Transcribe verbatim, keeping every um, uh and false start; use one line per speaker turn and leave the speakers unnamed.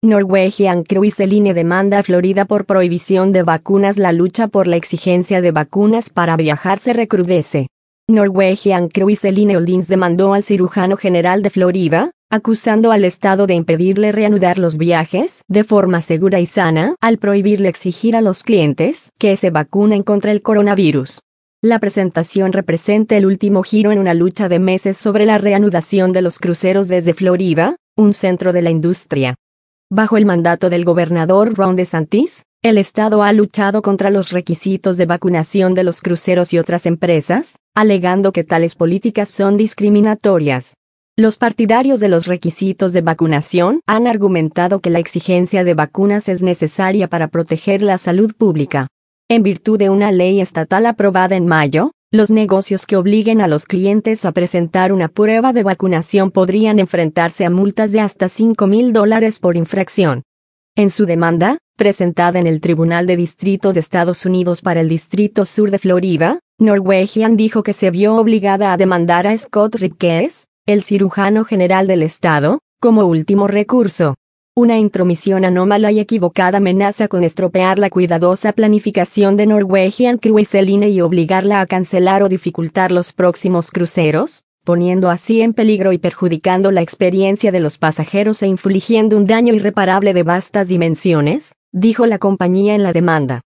Norwegian Cruise Line demanda a Florida por prohibición de vacunas. La lucha por la exigencia de vacunas para viajar se recrudece. Norwegian Cruise Line Holdings demandó al cirujano general de Florida, acusando al estado de impedirle reanudar los viajes de forma segura y sana al prohibirle exigir a los clientes que se vacunen contra el coronavirus. La presentación representa el último giro en una lucha de meses sobre la reanudación de los cruceros desde Florida, un centro de la industria. Bajo el mandato del gobernador Ron DeSantis, el estado ha luchado contra los requisitos de vacunación de los cruceros y otras empresas, alegando que tales políticas son discriminatorias. Los partidarios de los requisitos de vacunación han argumentado que la exigencia de vacunas es necesaria para proteger la salud pública. En virtud de una ley estatal aprobada en mayo, los negocios que obliguen a los clientes a presentar una prueba de vacunación podrían enfrentarse a multas de hasta cinco mil dólares por infracción. En su demanda, presentada en el Tribunal de Distrito de Estados Unidos para el Distrito Sur de Florida, Norwegian dijo que se vio obligada a demandar a Scott Rickes, el cirujano general del estado, como último recurso. Una intromisión anómala y equivocada amenaza con estropear la cuidadosa planificación de Norwegian Cruise Line y obligarla a cancelar o dificultar los próximos cruceros, poniendo así en peligro y perjudicando la experiencia de los pasajeros e infligiendo un daño irreparable de vastas dimensiones, dijo la compañía en la demanda.